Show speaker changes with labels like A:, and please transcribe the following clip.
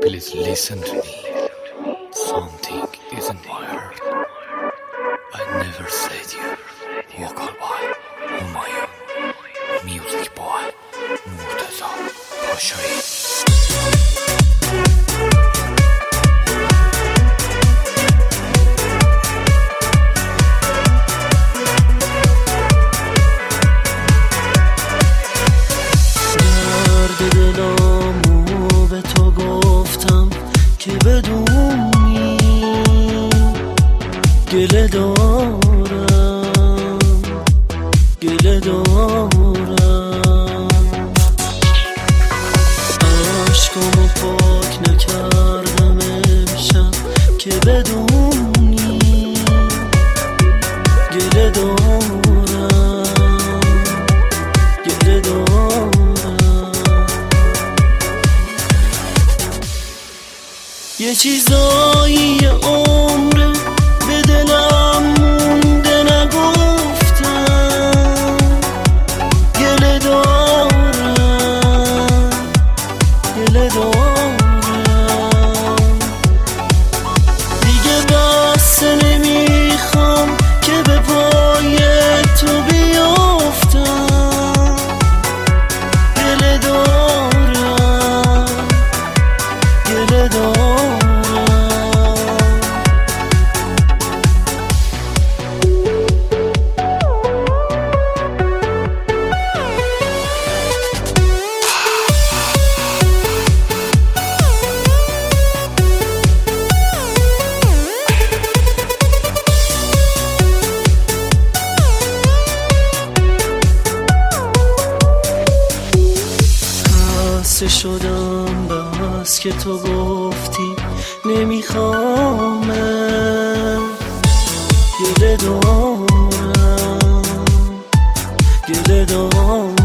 A: Please listen to me. Something is in my heart. I never said you. Vocal boy, Humayun. Music boy, Murtaza Pashai.
B: که بدونی گله دارم عشقامو پاک نکردم امشب که بدونی گله دارم یه چیزایی عمره به دلم مونده نگفتم گله دارم دیگه بس نمیخوام که به پای تو بیافتم گله دارم خسته شدم بس که تو گفتی نمیخوام گله دارم